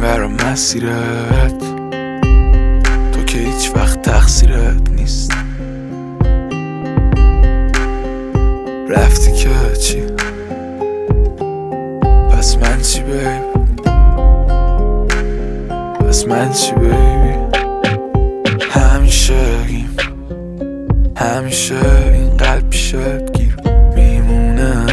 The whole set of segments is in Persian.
برا مسیرت، تو که هیچ وقت تقصیرت نیست. رفتی که چی؟ پس من چی بیبی؟ پس من چی بیبی؟ همیشه این قلب پیشت گیر میمونه.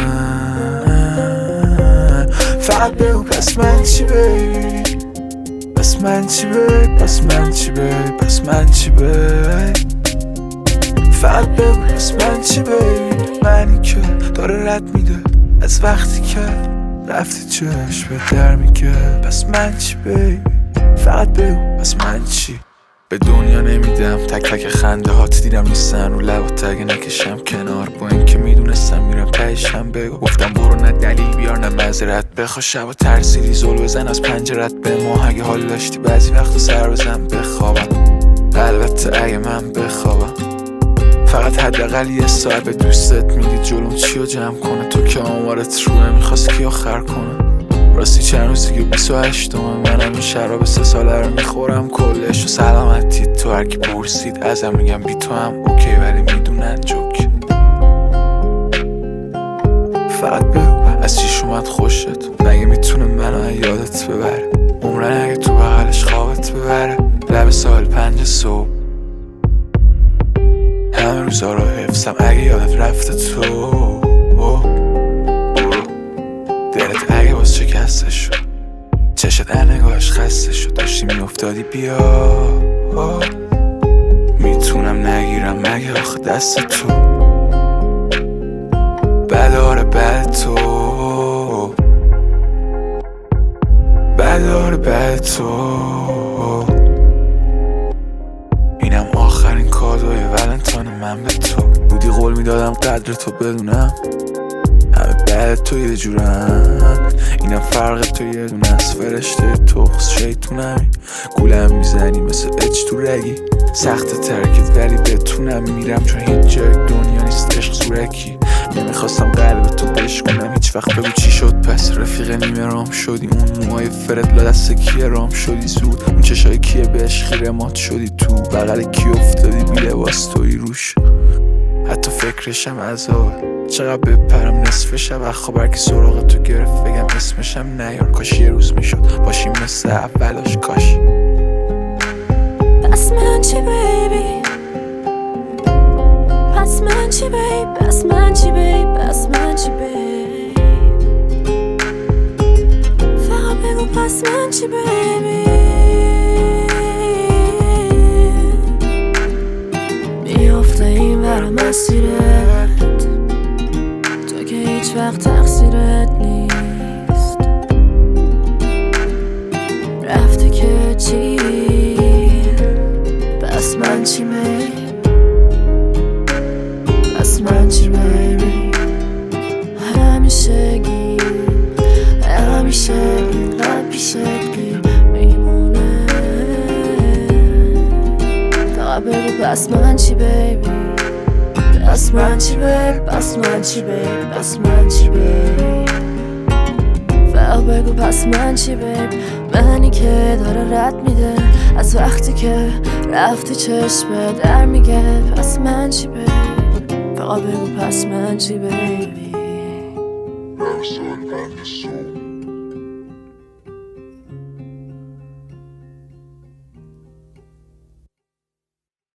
فقط بگو پس من چی بیبی؟ پس من چی بیبی؟ پس من چی بیبی؟ پس من چی بیبی؟ فقط بگو پس من چی بیبی؟ منی که داره رد میده از وقتی که رفتی چشم به در میگه. پس من چی بیبی؟ فقط بگو پس من چی؟ به دنیا نمیدم تک تک خنده هات دیدم نیستن رو لبات اگه نکشم کنار. با این که میدونستم میرم تهشم بگو. گفتم برو نه دلیل بیار نه معذرت بخوا. شبا ترسیدی زل بزن از پنجرت به ما. اگه حال داشتی بعضی وقتا سر بزن بخوابم. البته اگه من بخوابم فقط حداقل یه ساعت به دوستت میدی جلوم چیو جمع کنه. تو که آمارت روه میخواست کی آخر کنه. راستی چند روزی که 28 منم این شراب 3 ساله رو میخورم کلش. و سلامتی تو هرکی پرسید ازم میگم بی تو هم اوکی ولی میدونن جوک. فقط بگو از چیش اومد خوشت؟ مگه میتونه منو یادت ببره؟ عمرن اگه تو بغلش خوابت ببره. لب ساحل 5 صبح همه روزا رو حفظم اگه یادت رفته تو. دلت اگه باز شکسته شد چشت نگاهش خسته شد داشتی میافتادی بیا. میتونم نگیرم مگه آخه دست تو بداره بد تو بداره بد تو. اینم آخرین کادوی ولنتاین من به تو. بودی قول میدادم قدر تو بدونم همه بعد تو یه جورن. اینم فرق تو یه دونه از فرشته تخص شیطونمی. گولم میزنی مثل اچ تو رگی سخت ترکت ولی بتونم میرم چون هیچ جای دنیا نیست عشق زورکی. نمیخواستم قلب تو بشکنم هیچ وقت بگو چی شد پس. رفیق نیمه رام شدی اون موهای فرد لا دست کیه رام شدی زود. اون چشای کیه بهش خیره مات شدی تو بغل کی افتادی بی لباس توی روش. حتی فکرشم عذاب چقدر بپرم نصف شب خبر که سراغ تو گرفت بگم اسمشم نیار. کاش یه روز میشد باشیم مثل اولاش کاش. پس من چی بیبی؟ پس من چی بیبی؟ پس من چی بیبی؟ پس من چی بیبی؟ فقط بگو پس من چی بیبی؟ میافته این برم مسیرت تو که هیچ وقت تقصیرت نیست. رفته که چی؟ پس من چی بیبی؟ پس من چی بیبی؟ همیشه قلب پیشت گیر میمونه. فقط بگو پس من چی بیبی؟ پس من چی بیبی؟ پس من چی بیبی؟ پس من چی بیبی؟ فقط بگو پس من چی بیبی؟ منی که داره رد میده از وقتی که رفتی چشم در میگه. پس من چی بیبی؟ فقط بگو پس من چی بیبی؟